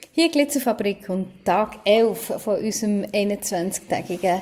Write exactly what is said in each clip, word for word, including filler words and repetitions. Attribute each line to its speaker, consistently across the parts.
Speaker 1: Hier Glitzerfabrik und Tag elf von unserem einundzwanzigtägigen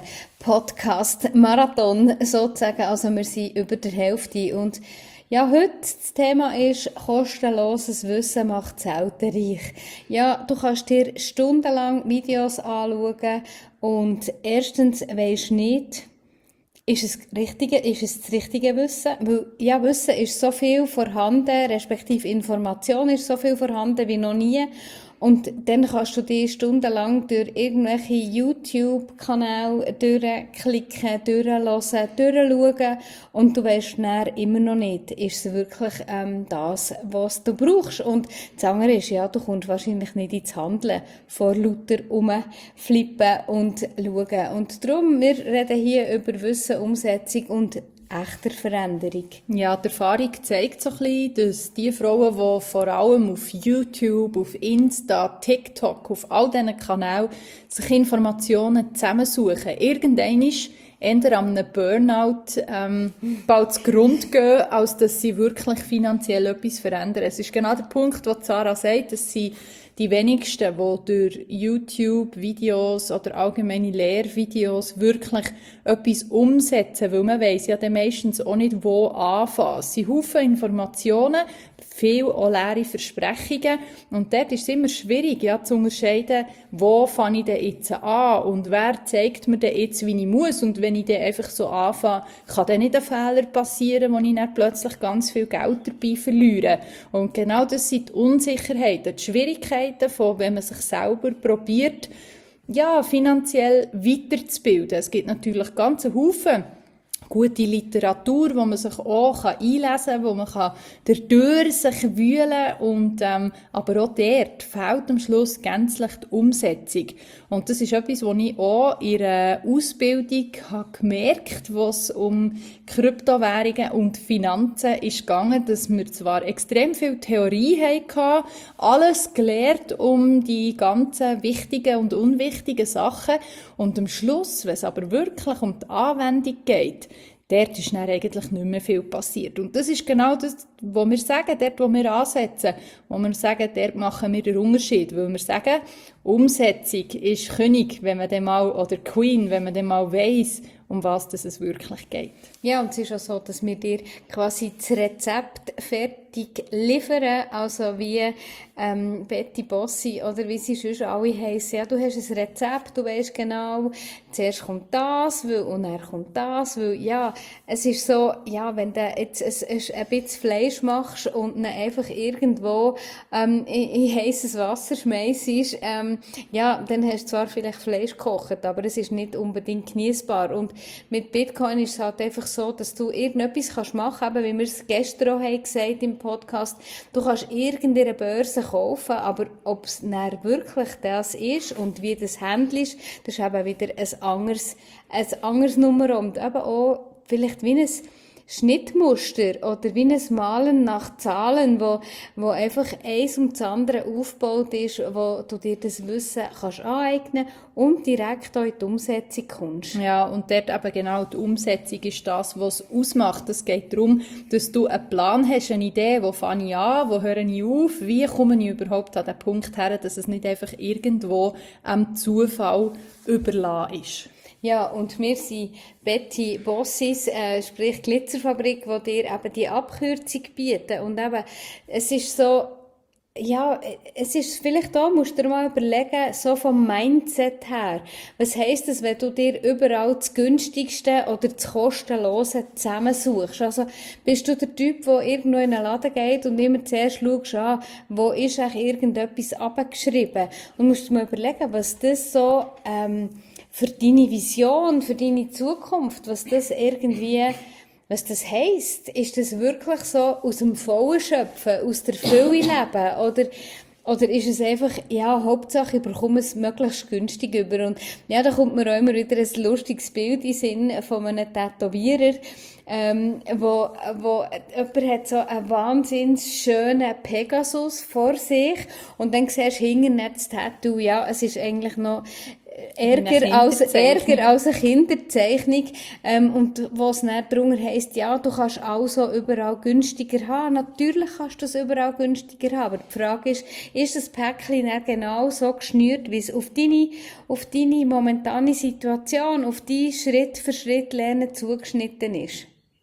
Speaker 1: Podcast-Marathon sozusagen. Also wir sind über der Hälfte und ja, heute das Thema ist, kostenloses Wissen macht selten reich. Ja, du kannst dir stundenlang Videos anschauen und erstens weisst nicht, ist es richtige, ist es das richtige Wissen? Weil, ja, Wissen ist so viel vorhanden, respektive Information ist so viel vorhanden wie noch nie. Und dann kannst du dich stundenlang durch irgendwelche YouTube-Kanäle durchklicken, durchhören, durchschauen und du weisst dann immer noch nicht, ist es wirklich ähm, das, was du brauchst. Und das andere ist, ja, du kommst wahrscheinlich nicht ins Handeln vor lauter rumflippen und schauen. Und darum, wir reden hier über Wissen, Umsetzung und echter Veränderung.
Speaker 2: Ja, die Erfahrung zeigt so ein bisschen, dass die Frauen, die vor allem auf YouTube, auf Insta, TikTok, auf all diesen Kanälen sich Informationen zusammensuchen, irgendwann ist eher an einem Burnout ähm, bald zu Grund gehen, als dass sie wirklich finanziell etwas verändern. Es ist genau der Punkt, wo Sarah sagt, dass sie die wenigsten, die durch YouTube-Videos oder allgemeine Lehrvideos wirklich etwas umsetzen, weil man weiss ja dann meistens auch nicht, wo anfangen. Es sind Haufen Informationen, viel auch leere Versprechungen und dort ist es immer schwierig, ja, zu unterscheiden, wo fange ich denn jetzt an und wer zeigt mir denn jetzt, wie ich muss, und wenn ich dann einfach so anfange, kann dann nicht ein Fehler passieren, wo ich dann plötzlich ganz viel Geld dabei verliere. Und genau das sind die Unsicherheiten, die Schwierigkeiten von, wenn man sich selber probiert, ja, finanziell weiterzubilden. Es gibt natürlich ganz einen Haufen gute Literatur, wo man sich auch einlesen kann, wo man dadurch sich wühlen und ähm, aber auch dort fehlt am Schluss gänzlich die Umsetzung. Und das ist etwas, was ich auch in einer Ausbildung habe gemerkt, wo es um Kryptowährungen und Finanzen ist gegangen, dass wir zwar extrem viel Theorie hatten, alles gelernt um die ganzen wichtigen und unwichtigen Sachen, und am Schluss, wenn es aber wirklich um die Anwendung geht, dort ist dann eigentlich nicht mehr viel passiert. Und das ist genau das, was wir sagen, dort, wo wir ansetzen, wo wir sagen, dort machen wir den Unterschied, weil wir sagen, Umsetzung ist König, wenn man dann mal, oder Queen, wenn man dann mal weiss, um was es wirklich geht.
Speaker 1: Ja, und es ist auch so, dass wir dir quasi das Rezept fertig liefern, also wie ähm, Betty Bossi oder wie sie sonst alle heissen. Ja, du hast ein Rezept, du weisst genau, zuerst kommt das, weil, und dann kommt das, weil, ja, es ist so, ja, wenn du jetzt ein, ein bisschen Fleisch machst und dann einfach irgendwo ähm, in, in heisses Wasser schmeissest, ähm, ja, dann hast du zwar vielleicht Fleisch gekocht, aber es ist nicht unbedingt genießbar. Und mit Bitcoin ist es halt einfach so, dass du irgendetwas kannst machen, eben, wie wir es gestern auch haben gesagt im Podcast, du kannst irgendeine Börse kaufen, aber ob es dann wirklich das ist und wie das handelst, das ist eben wieder ein anderes, ein anderes Nummer und eben auch vielleicht wie ein Schnittmuster oder wie ein Malen nach Zahlen, wo, wo einfach eins um das andere aufgebaut ist, wo du dir das Wissen kannst aneignen und direkt auch in die Umsetzung kommst.
Speaker 2: Ja, und dort eben genau die Umsetzung ist das, was es ausmacht. Es geht darum, dass du einen Plan hast, eine Idee, wo fange ich an, wo höre ich auf, wie komme ich überhaupt an den Punkt her, dass es nicht einfach irgendwo am Zufall überlassen ist.
Speaker 1: Ja, und wir sind Betty Bossis, äh, sprich Glitzerfabrik, die dir eben die Abkürzung bieten. Und eben, es ist so, ja, es ist vielleicht da, musst du dir mal überlegen, so vom Mindset her. Was heisst das, wenn du dir überall das günstigste oder das kostenlose zusammensuchst? Also, bist du der Typ, der irgendwo in einen Laden geht und immer zuerst schaust, ah, wo ist eigentlich irgendetwas abgeschrieben? Und musst du mal überlegen, was das so, ähm, für deine Vision, für deine Zukunft, was das irgendwie, was das heisst. Ist das wirklich so aus dem Vollen schöpfen, aus der Fülle leben? Oder, oder ist es einfach, ja, Hauptsache, ich bekomme es möglichst günstig über? Und ja, da kommt mir auch immer wieder ein lustiges Bild in den Sinn von einem Tätowierer, ähm, wo, wo jemand hat so einen wahnsinnig schönen Pegasus vor sich und dann siehst du hinten das Tattoo, ja, es ist eigentlich noch Ärger als,
Speaker 2: Kinderzeichnung.
Speaker 1: Ärger als eine Kinderzeichnung, ähm, und was dann darunter heisst, ja, du kannst also überall günstiger haben. Natürlich kannst du es überall günstiger haben, aber die Frage ist, ist das Päckchen dann genau so geschnürt, wie es auf deine, auf deine momentane Situation, auf die Schritt für Schritt Lernen zugeschnitten ist?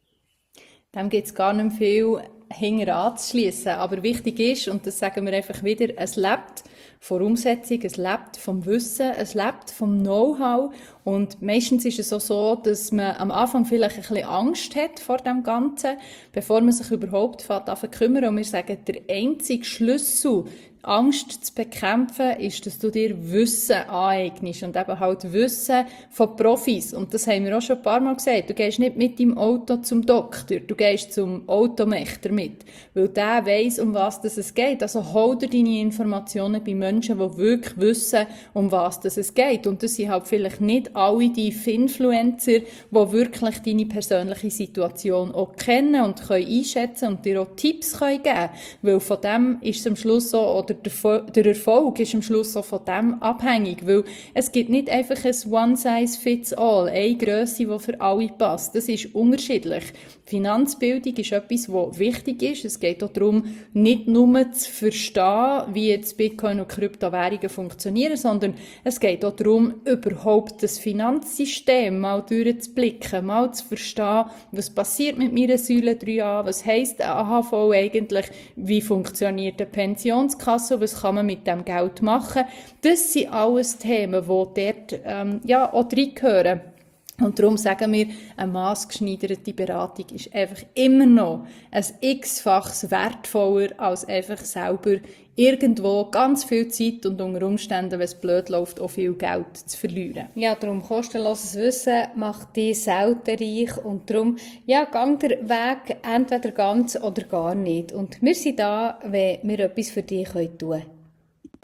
Speaker 2: Dem gibt es gar nicht viel hinten anzuschliessen. Aber wichtig ist, und das sagen wir einfach wieder, es lebt von der Umsetzung, es lebt vom Wissen, es lebt vom Know-how. Und meistens ist es auch so, dass man am Anfang vielleicht ein bisschen Angst hat vor dem Ganzen, bevor man sich überhaupt anfängt zu kümmern. Und wir sagen, der einzige Schlüssel, Angst zu bekämpfen, ist, dass du dir Wissen aneignest und eben halt Wissen von Profis. Und das haben wir auch schon ein paar Mal gesagt. Du gehst nicht mit deinem Auto zum Doktor, du gehst zum Automächter mit, weil der weiss, um was das es geht. Also hol dir deine Informationen bei Menschen, die wirklich wissen, um was das es geht. Und das sind halt vielleicht nicht alle die Finfluencer, die wirklich deine persönliche Situation auch kennen und können einschätzen und dir auch Tipps können geben. Weil von dem ist es am Schluss so, oder der Erfolg ist am Schluss auch von dem abhängig, weil es gibt nicht einfach ein One-Size-Fits-All, eine Grösse, die für alle passt. Das ist unterschiedlich. Finanzbildung ist etwas, was wichtig ist. Es geht auch darum, nicht nur zu verstehen, wie jetzt Bitcoin und Kryptowährungen funktionieren, sondern es geht auch darum, überhaupt das Finanzsystem mal durchzublicken, mal zu verstehen, was passiert mit meiner Säule drei a, was heisst A H V eigentlich, wie funktioniert eine Pensionskasse, was kann man mit dem Geld machen. Das sind alles Themen, die dort ähm, ja, auch reingehören. Und darum sagen wir, eine maßgeschneiderte Beratung ist einfach immer noch ein x-faches wertvoller, als einfach selber irgendwo ganz viel Zeit und unter Umständen, wenn es blöd läuft, auch viel Geld zu verlieren.
Speaker 1: Ja, darum kostenloses Wissen macht dich selten reich und darum, ja, gang den Weg entweder ganz oder gar nicht. Und wir sind da, wenn wir etwas für dich tun können.